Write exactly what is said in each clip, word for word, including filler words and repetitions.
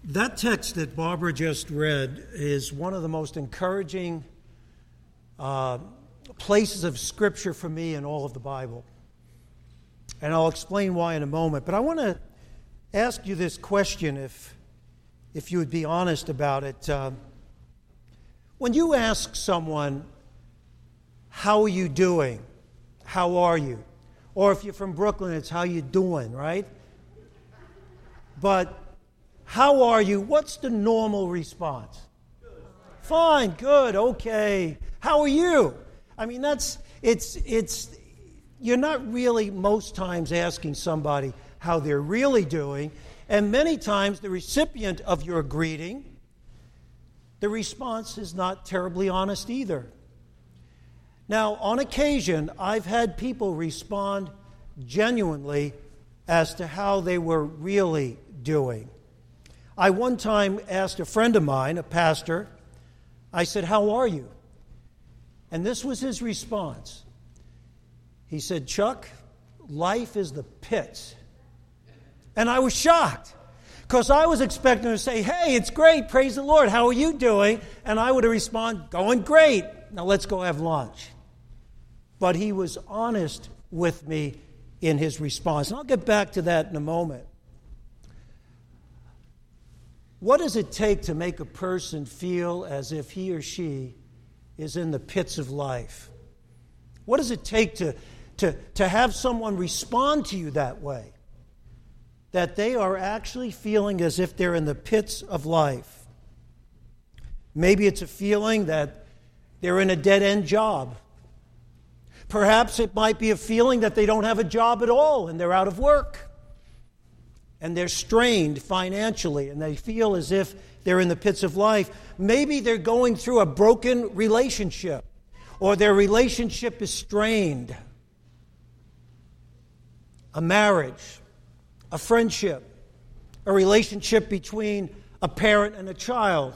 That text that Barbara just read is one of the most encouraging uh, places of Scripture for me in all of the Bible. And I'll explain why in a moment. But I want to ask you this question, if, if you would be honest about it. Uh, when you ask someone, how are you doing? How are you? Or if you're from Brooklyn, it's how you doing, right? But how are you? What's the normal response? Good. Fine, good, okay. How are you? I mean, that's, it's, it's, you're not really most times asking somebody how they're really doing. And many times the recipient of your greeting, the response is not terribly honest either. Now, on occasion, I've had people respond genuinely as to how they were really doing. I one time asked a friend of mine, a pastor, I said, how are you? And this was his response. He said, Chuck, life is the pits. And I was shocked, because I was expecting him to say, hey, it's great, praise the Lord, how are you doing? And I would have responded, going great, now let's go have lunch. But he was honest with me in his response. And I'll get back to that in a moment. What does it take to make a person feel as if he or she is in the pits of life? What does it take to, to, to have someone respond to you that way? That they are actually feeling as if they're in the pits of life. Maybe it's a feeling that they're in a dead-end job. Perhaps it might be a feeling that they don't have a job at all and they're out of work. And they're strained financially, and they feel as if they're in the pits of life. Maybe they're going through a broken relationship, or their relationship is strained. A marriage, a friendship, a relationship between a parent and a child.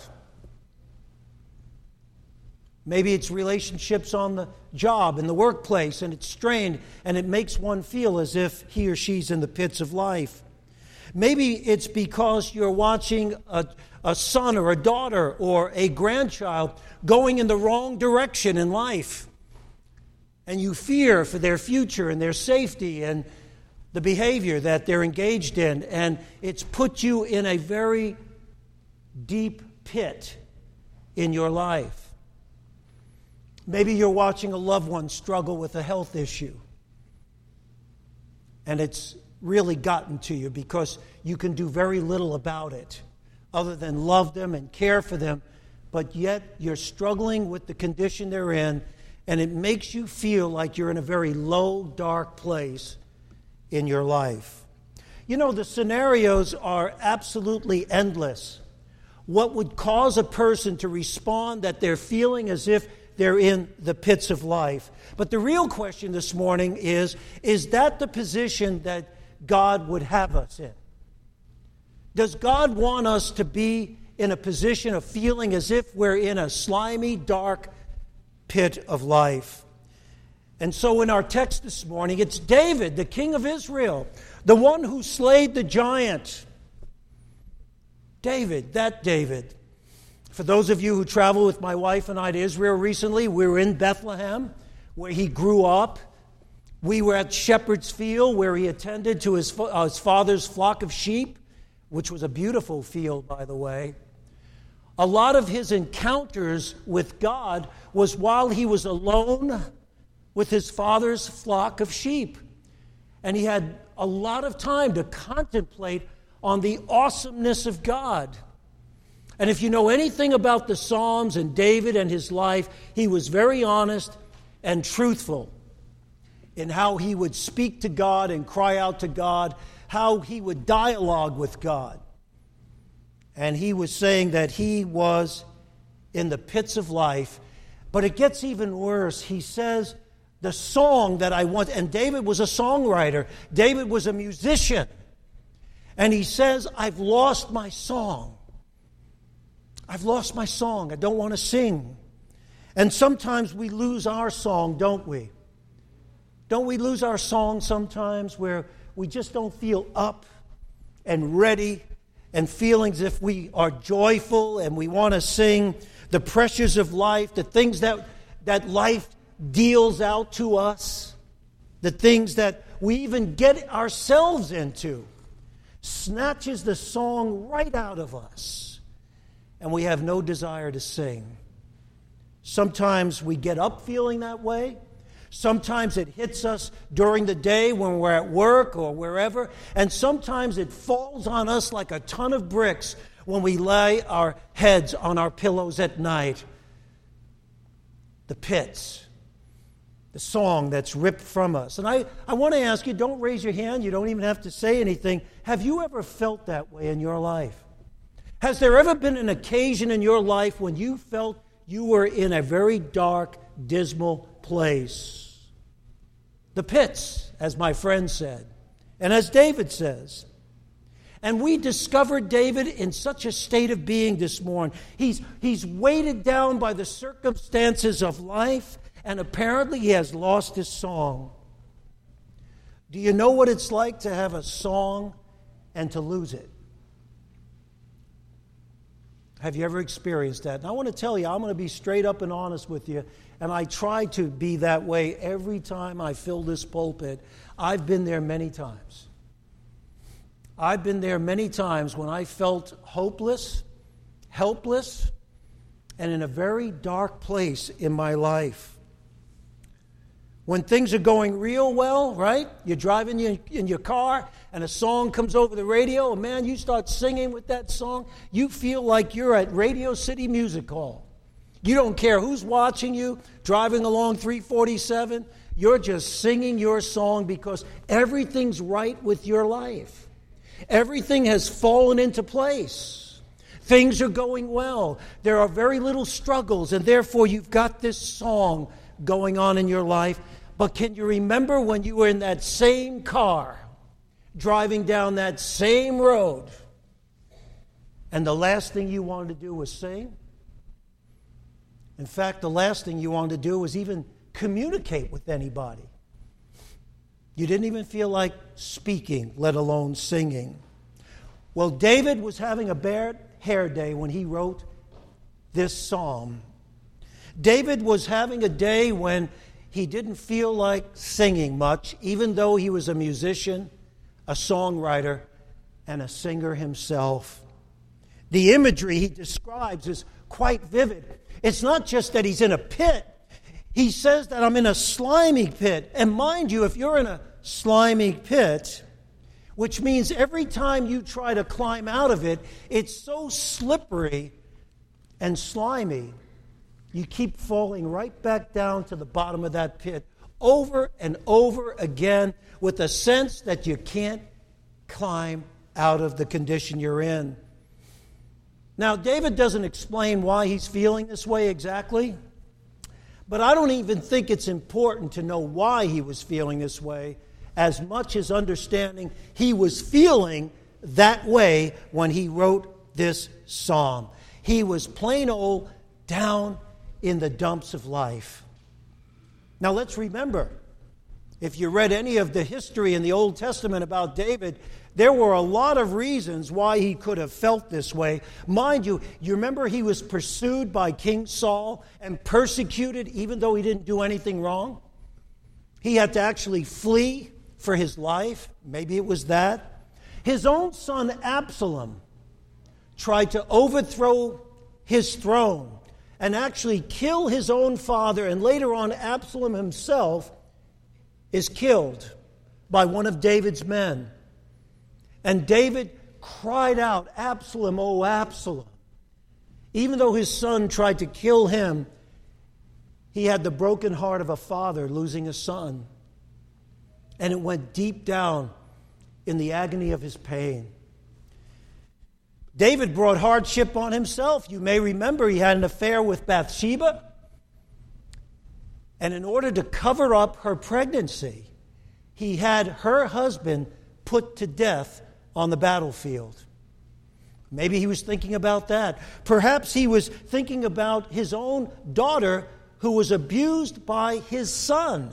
Maybe it's relationships on the job, in the workplace, and it's strained, and it makes one feel as if he or she's in the pits of life. Maybe it's because you're watching a, a son or a daughter or a grandchild going in the wrong direction in life. And you fear for their future and their safety and the behavior that they're engaged in. And it's put you in a very deep pit in your life. Maybe you're watching a loved one struggle with a health issue. And it's really gotten to you because you can do very little about it other than love them and care for them, but yet you're struggling with the condition they're in, and it makes you feel like you're in a very low, dark place in your life. You know, the scenarios are absolutely endless. What would cause a person to respond that they're feeling as if they're in the pits of life? But the real question this morning is, is that the position that God would have us in? Does God want us to be in a position of feeling as if we're in a slimy, dark pit of life? And so in our text this morning, it's David, the king of Israel, the one who slayed the giant. David, that David. For those of you who traveled with my wife and I to Israel recently, we were in Bethlehem, where he grew up. We were at Shepherd's Field, where he attended to his, uh, his father's flock of sheep, which was a beautiful field, by the way. A lot of his encounters with God was while he was alone with his father's flock of sheep. And he had a lot of time to contemplate on the awesomeness of God. And if you know anything about the Psalms and David and his life, he was very honest and truthful in how he would speak to God and cry out to God, how he would dialogue with God. And he was saying that he was in the pits of life. But it gets even worse. He says, the song that I want, and David was a songwriter. David was a musician. And he says, I've lost my song. I've lost my song. I don't want to sing. And sometimes we lose our song, don't we? Don't we lose our song sometimes where we just don't feel up and ready and feeling as if we are joyful and we want to sing the pressures of life, the things that, that life deals out to us, the things that we even get ourselves into, snatches the song right out of us, and we have no desire to sing. Sometimes we get up feeling that way. Sometimes it hits us during the day when we're at work or wherever, and sometimes it falls on us like a ton of bricks when we lay our heads on our pillows at night. The pits. The song that's ripped from us. And I, I want to ask you, don't raise your hand, you don't even have to say anything. Have you ever felt that way in your life? Has there ever been an occasion in your life when you felt you were in a very dark, dismal place? The pits, as my friend said, and as David says. And we discovered David in such a state of being this morning. He's, he's weighted down by the circumstances of life, and apparently he has lost his song. Do you know what it's like to have a song and to lose it? Have you ever experienced that? And I want to tell you, I'm going to be straight up and honest with you, and I try to be that way every time I fill this pulpit. I've been there many times. I've been there many times when I felt hopeless, helpless, and in a very dark place in my life. When things are going real well, right? You're driving in your car and a song comes over the radio, and man, you start singing with that song. You feel like you're at Radio City Music Hall. You don't care who's watching you, driving along three forty-seven. You're just singing your song because everything's right with your life. Everything has fallen into place. Things are going well. There are very little struggles, and therefore you've got this song going on in your life. But can you remember when you were in that same car, driving down that same road, and the last thing you wanted to do was sing? In fact, the last thing you wanted to do was even communicate with anybody. You didn't even feel like speaking, let alone singing. Well, David was having a bad hair day when he wrote this psalm. David was having a day when he didn't feel like singing much, even though he was a musician, a songwriter, and a singer himself. The imagery he describes is quite vivid. It's not just that he's in a pit. He says that I'm in a slimy pit. And mind you, if you're in a slimy pit, which means every time you try to climb out of it, it's so slippery and slimy, you keep falling right back down to the bottom of that pit over and over again with a sense that you can't climb out of the condition you're in. Now, David doesn't explain why he's feeling this way exactly, but I don't even think it's important to know why he was feeling this way as much as understanding he was feeling that way when he wrote this psalm. He was plain old down in the dumps of life. Now let's remember, if you read any of the history in the Old Testament about David, there were a lot of reasons why he could have felt this way. Mind you, you remember he was pursued by King Saul and persecuted even though he didn't do anything wrong? He had to actually flee for his life. Maybe it was that. His own son Absalom tried to overthrow his throne and actually kill his own father, and later on Absalom himself is killed by one of David's men. And David cried out, "Absalom, oh Absalom." Even though his son tried to kill him, he had the broken heart of a father losing a son. And it went deep down in the agony of his pain. David brought hardship on himself. You may remember he had an affair with Bathsheba. And in order to cover up her pregnancy, he had her husband put to death on the battlefield. Maybe he was thinking about that. Perhaps he was thinking about his own daughter who was abused by his son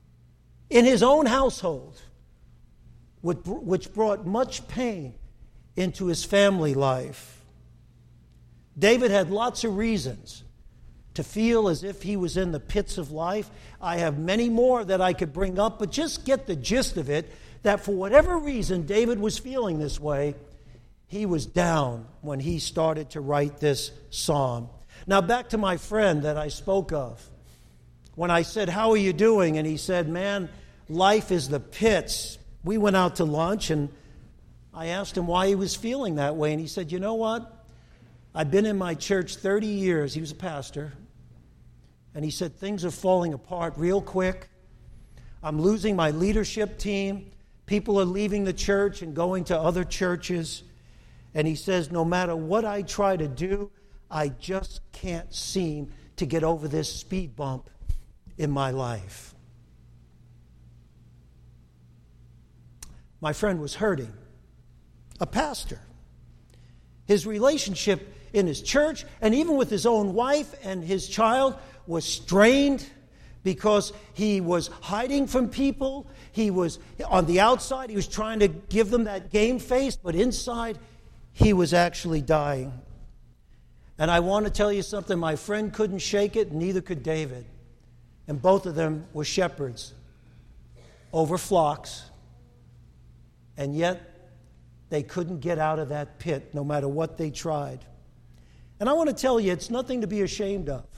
in his own household, which brought much pain into his family life. David had lots of reasons to feel as if he was in the pits of life. I have many more that I could bring up, but just get the gist of it, that for whatever reason David was feeling this way, he was down when he started to write this psalm. Now back to my friend that I spoke of. When I said, "How are you doing?" and he said, "Man, life is the pits." We went out to lunch and I asked him why he was feeling that way, and he said, "You know what? I've been in my church thirty years. He was a pastor. And he said, "Things are falling apart real quick. I'm losing my leadership team. People are leaving the church and going to other churches." And he says, "No matter what I try to do, I just can't seem to get over this speed bump in my life." My friend was hurting. A pastor. His relationship in his church and even with his own wife and his child was strained because he was hiding from people. He was on the outside. He was trying to give them that game face, but inside he was actually dying. And I want to tell you something. My friend couldn't shake it, neither could David. And both of them were shepherds over flocks. And yet they couldn't get out of that pit no matter what they tried. And I want to tell you, it's nothing to be ashamed of.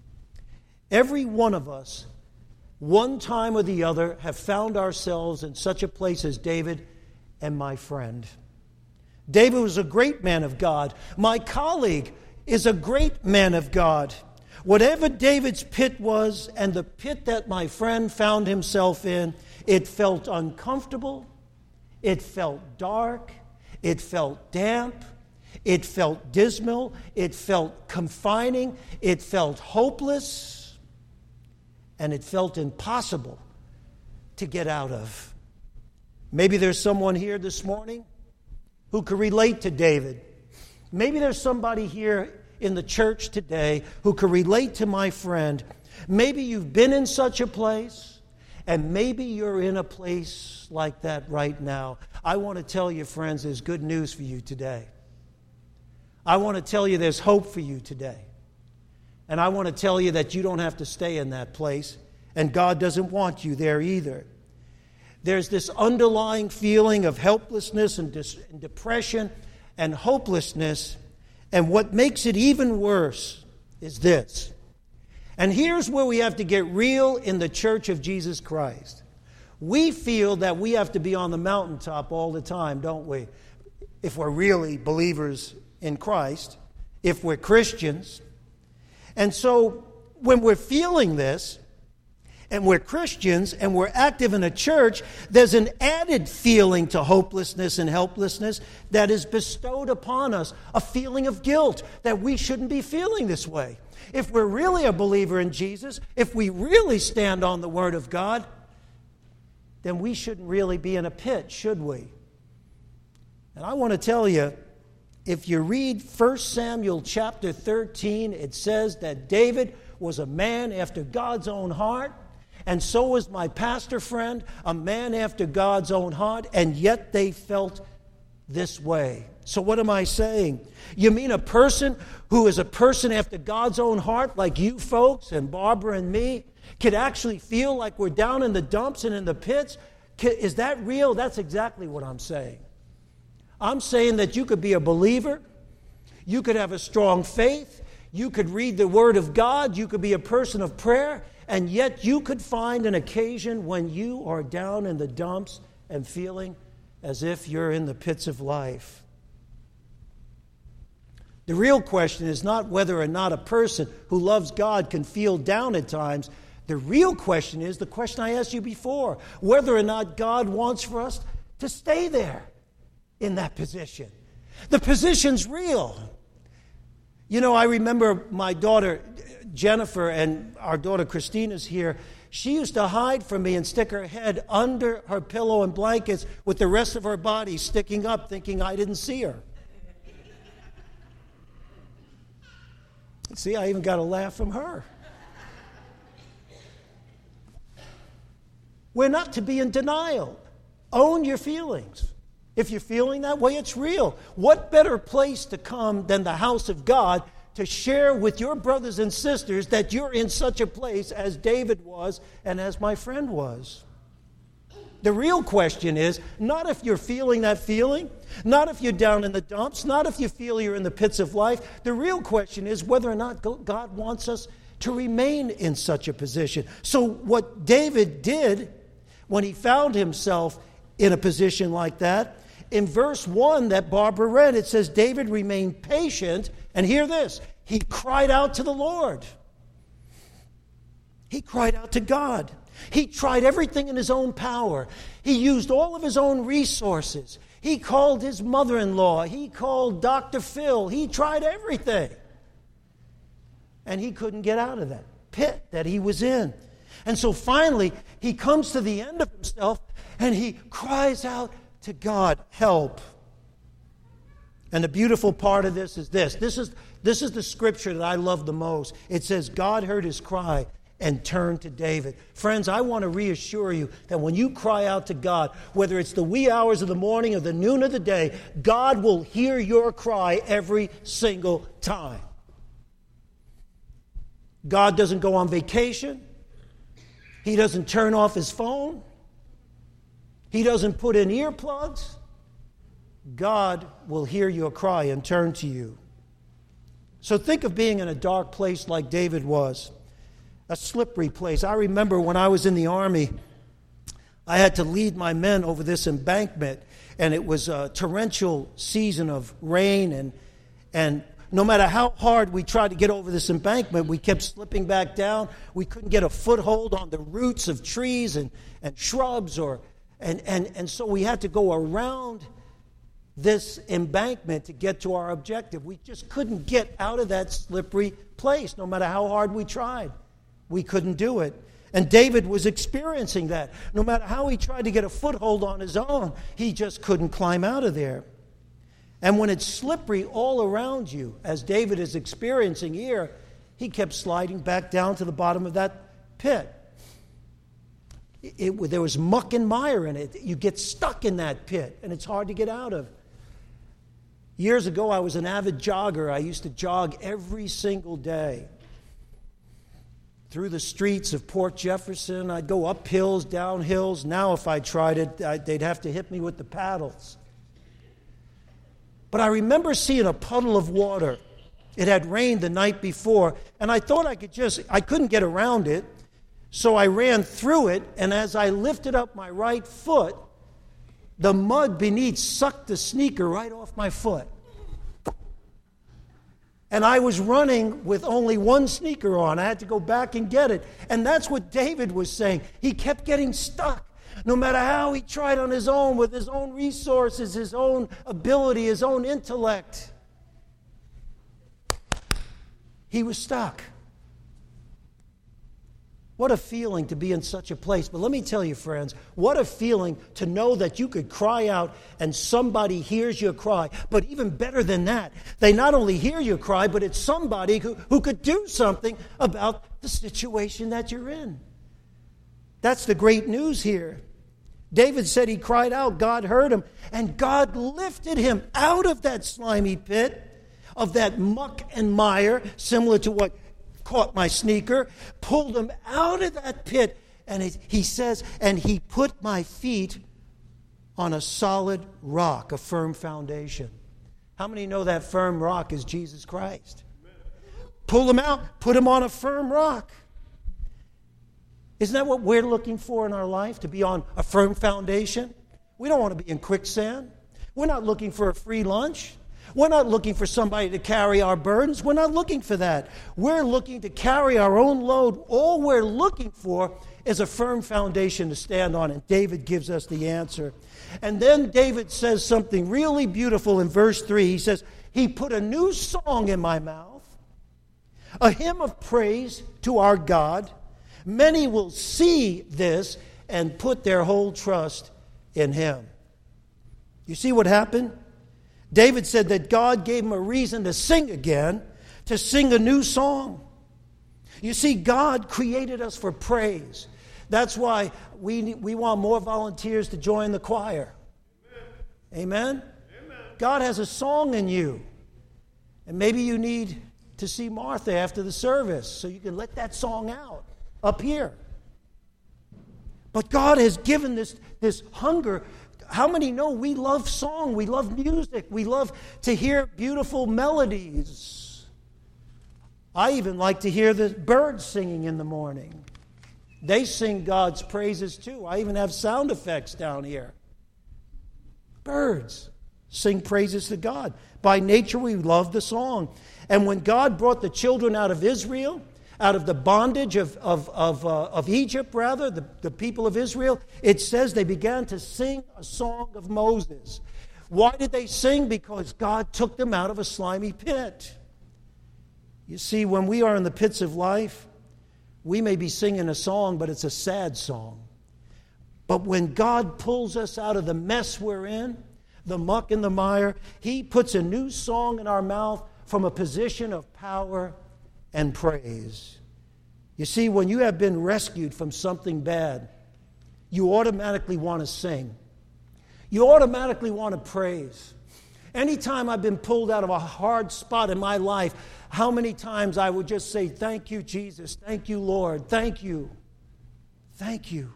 Every one of us, one time or the other, have found ourselves in such a place as David and my friend. David was a great man of God. My colleague is a great man of God. Whatever David's pit was and the pit that my friend found himself in, it felt uncomfortable, it felt dark, it felt damp, it felt dismal, it felt confining, it felt hopeless, and it felt impossible to get out of. Maybe there's someone here this morning who could relate to David. Maybe there's somebody here in the church today who could relate to my friend. Maybe you've been in such a place, and maybe you're in a place like that right now. I want to tell you, friends, there's good news for you today. I want to tell you there's hope for you today. And I want to tell you that you don't have to stay in that place, and God doesn't want you there either. There's this underlying feeling of helplessness and, dis- and depression and hopelessness, and what makes it even worse is this. And here's where we have to get real in the Church of Jesus Christ. We feel that we have to be on the mountaintop all the time, don't we? If we're really believers in Christ, if we're Christians. And so when we're feeling this, and we're Christians, and we're active in a church, there's an added feeling to hopelessness and helplessness that is bestowed upon us, a feeling of guilt that we shouldn't be feeling this way. If we're really a believer in Jesus, if we really stand on the Word of God, then we shouldn't really be in a pit, should we? And I want to tell you, if you read First Samuel chapter thirteen, it says that David was a man after God's own heart, and so was my pastor friend, a man after God's own heart, and yet they felt this way. So what am I saying? You mean a person who is a person after God's own heart, like you folks and Barbara and me, could actually feel like we're down in the dumps and in the pits? Is that real? That's exactly what I'm saying. I'm saying that you could be a believer, you could have a strong faith, you could read the Word of God, you could be a person of prayer, and yet you could find an occasion when you are down in the dumps and feeling as if you're in the pits of life. The real question is not whether or not a person who loves God can feel down at times. The real question is the question I asked you before, whether or not God wants for us to stay there in that position. The position's real. You know, I remember my daughter Jennifer and our daughter Christina's here. She used to hide from me and stick her head under her pillow and blankets with the rest of her body sticking up, thinking I didn't see her. See, I even got a laugh from her. We're not to be in denial. Own your feelings. If you're feeling that way, it's real. What better place to come than the house of God to share with your brothers and sisters that you're in such a place as David was and as my friend was? The real question is not if you're feeling that feeling, not if you're down in the dumps, not if you feel you're in the pits of life. The real question is whether or not God wants us to remain in such a position. So what David did when he found himself in a position like that, in verse one that Barbara read, it says David remained patient, and hear this, he cried out to the Lord. He cried out to God. He tried everything in his own power. He used all of his own resources. He called his mother-in-law. He called Doctor Phil. He tried everything. And he couldn't get out of that pit that he was in. And so finally, he comes to the end of himself and he cries out to God, help. And the beautiful part of this is this. This is, this is the scripture that I love the most. It says, God heard his cry and turned to David. Friends, I want to reassure you that when you cry out to God, whether it's the wee hours of the morning or the noon of the day, God will hear your cry every single time. God doesn't go on vacation. He doesn't turn off his phone. He doesn't put in earplugs. God will hear your cry and turn to you. So think of being in a dark place like David was, a slippery place. I remember when I was in the Army, I had to lead my men over this embankment, and it was a torrential season of rain, and and no matter how hard we tried to get over this embankment, we kept slipping back down. We couldn't get a foothold on the roots of trees and, and shrubs, or and, and, and so we had to go around this embankment to get to our objective. We just couldn't get out of that slippery place, no matter how hard we tried. We couldn't do it. And David was experiencing that. No matter how he tried to get a foothold on his own, he just couldn't climb out of there. And when it's slippery all around you, as David is experiencing here, he kept sliding back down to the bottom of that pit. It, it, there was muck and mire in it. You get stuck in that pit, and it's hard to get out of. Years ago, I was an avid jogger. I used to jog every single day through the streets of Port Jefferson. I'd go up hills, down hills. Now, if I tried it, I, they'd have to hit me with the paddles. But I remember seeing a puddle of water. It had rained the night before, and I thought I could just, I couldn't get around it, so I ran through it, and as I lifted up my right foot, the mud beneath sucked the sneaker right off my foot. And I was running with only one sneaker on. I had to go back and get it. And that's what David was saying. He kept getting stuck. No matter how he tried on his own, with his own resources, his own ability, his own intellect, he was stuck. What a feeling to be in such a place. But let me tell you, friends, what a feeling to know that you could cry out and somebody hears your cry. But even better than that, they not only hear your cry, but it's somebody who, who could do something about the situation that you're in. That's the great news here. David said he cried out, God heard him, and God lifted him out of that slimy pit, of that muck and mire, similar to what caught my sneaker, pulled him out of that pit, and it, he says, and he put my feet on a solid rock, a firm foundation. How many know that firm rock is Jesus Christ? Pull him out, put him on a firm rock. Isn't that what we're looking for in our life, to be on a firm foundation? We don't want to be in quicksand. We're not looking for a free lunch. We're not looking for somebody to carry our burdens. We're not looking for that. We're looking to carry our own load. All we're looking for is a firm foundation to stand on, and David gives us the answer. And then David says something really beautiful in verse three. He says, he put a new song in my mouth, a hymn of praise to our God. Many will see this and put their whole trust in him. You see what happened? David said that God gave him a reason to sing again, to sing a new song. You see, God created us for praise. That's why we we want more volunteers to join the choir. Amen? Amen? God has a song in you. And maybe you need to see Martha after the service so you can let that song out up here. But God has given this, this hunger. How many know we love song? We love music. We love to hear beautiful melodies. I even like to hear the birds singing in the morning. They sing God's praises too. I even have sound effects down here. Birds sing praises to God. By nature, we love the song. And when God brought the children out of Israel, out of the bondage of, of, of, uh, of Egypt, rather, the, the people of Israel, it says they began to sing a song of Moses. Why did they sing? Because God took them out of a slimy pit. You see, when we are in the pits of life, we may be singing a song, but it's a sad song. But when God pulls us out of the mess we're in, the muck and the mire, He puts a new song in our mouth from a position of power and praise. You see, when you have been rescued from something bad, you automatically want to sing. You automatically want to praise. Anytime I've been pulled out of a hard spot in my life, how many times I would just say, thank you, Jesus. Thank you, Lord. Thank you. Thank you.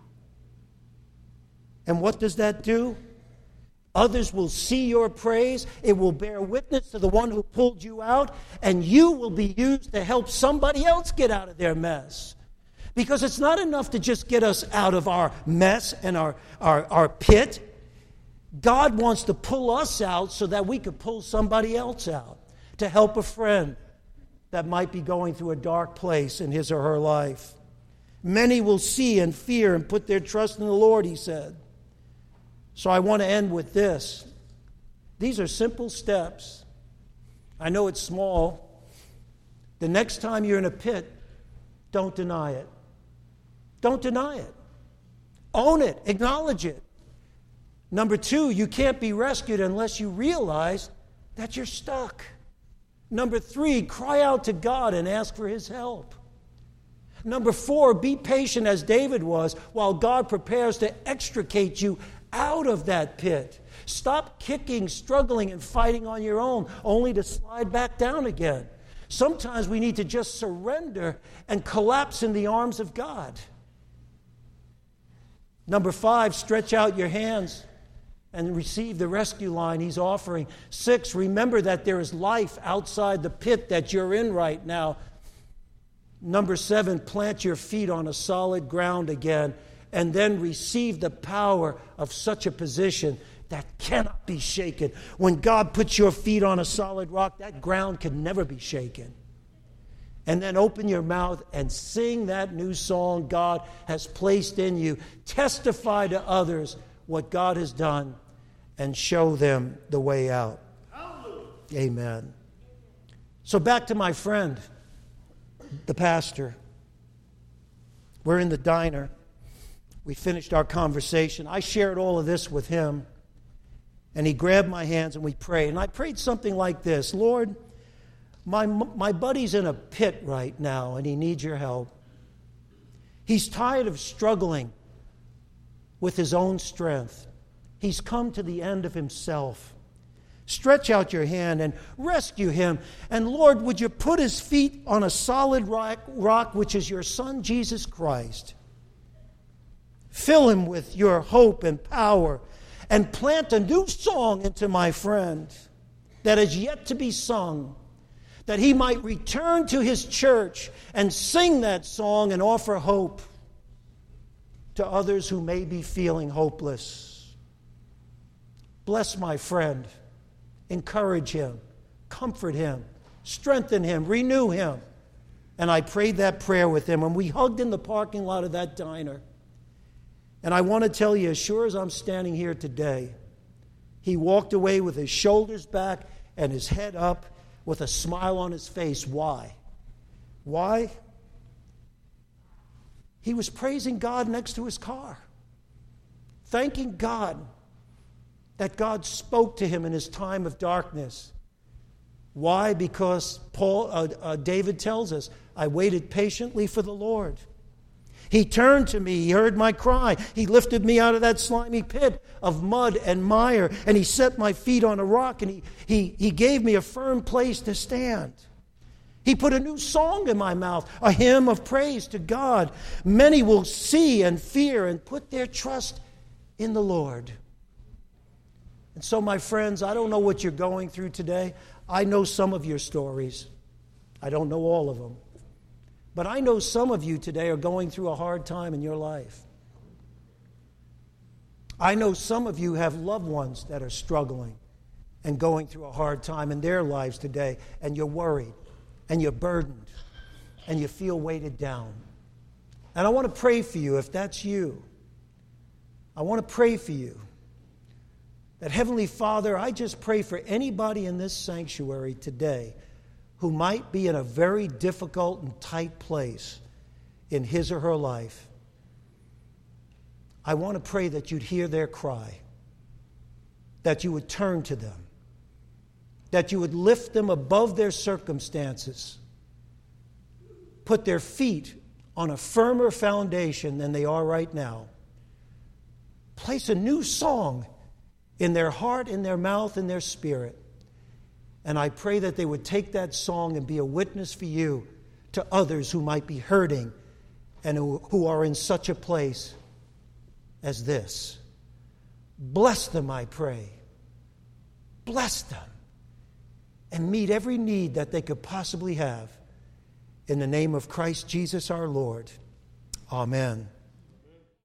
And what does that do? Others will see your praise. It will bear witness to the one who pulled you out, and you will be used to help somebody else get out of their mess. Because it's not enough to just get us out of our mess and our, our, our pit. God wants to pull us out so that we could pull somebody else out, to help a friend that might be going through a dark place in his or her life. Many will see and fear and put their trust in the Lord, he said. So I want to end with this. These are simple steps. I know it's small. The next time you're in a pit, don't deny it. Don't deny it. Own it. Acknowledge it. Number two, you can't be rescued unless you realize that you're stuck. Number three, cry out to God and ask for His help. Number four, be patient as David was while God prepares to extricate you out of that pit. Stop kicking, struggling, and fighting on your own, only to slide back down again. Sometimes we need to just surrender and collapse in the arms of God. Number five, stretch out your hands and receive the rescue line He's offering. Six, remember that there is life outside the pit that you're in right now. Number seven, plant your feet on a solid ground again, and then receive the power of such a position that cannot be shaken. When God puts your feet on a solid rock, that ground can never be shaken. And then open your mouth and sing that new song God has placed in you. Testify to others what God has done and show them the way out. Hallelujah. Amen. So back to my friend, the pastor. We're in the diner. We finished our conversation. I shared all of this with him. And he grabbed my hands and we prayed. And I prayed something like this: Lord, my, my buddy's in a pit right now and he needs your help. He's tired of struggling with his own strength. He's come to the end of himself. Stretch out your hand and rescue him. And Lord, would you put his feet on a solid rock, rock which is your Son, Jesus Christ. Fill him with your hope and power, and plant a new song into my friend that is yet to be sung, that he might return to his church and sing that song and offer hope to others who may be feeling hopeless. Bless my friend. Encourage him. Comfort him. Strengthen him. Renew him. And I prayed that prayer with him, and we hugged in the parking lot of that diner. And I want to tell you, as sure as I'm standing here today, he walked away with his shoulders back and his head up with a smile on his face. Why? Why? He was praising God next to his car, thanking God that God spoke to him in his time of darkness. Why? Because Paul, uh, uh, David tells us, I waited patiently for the Lord. He turned to me. He heard my cry. He lifted me out of that slimy pit of mud and mire, and He set my feet on a rock, and He, he, he gave me a firm place to stand. He put a new song in my mouth, a hymn of praise to God. Many will see and fear and put their trust in the Lord. And so, my friends, I don't know what you're going through today. I know some of your stories. I don't know all of them. But I know some of you today are going through a hard time in your life. I know some of you have loved ones that are struggling and going through a hard time in their lives today, and you're worried, and you're burdened, and you feel weighted down. And I want to pray for you if that's you. I want to pray for you. That Heavenly Father, I just pray for anybody in this sanctuary today who might be in a very difficult and tight place in his or her life. I want to pray that you'd hear their cry, that you would turn to them, that you would lift them above their circumstances, put their feet on a firmer foundation than they are right now. Place a new song in their heart, in their mouth, in their spirit. And I pray that they would take that song and be a witness for you to others who might be hurting and who, who are in such a place as this. Bless them, I pray. Bless them. And meet every need that they could possibly have. In the name of Christ Jesus our Lord. Amen.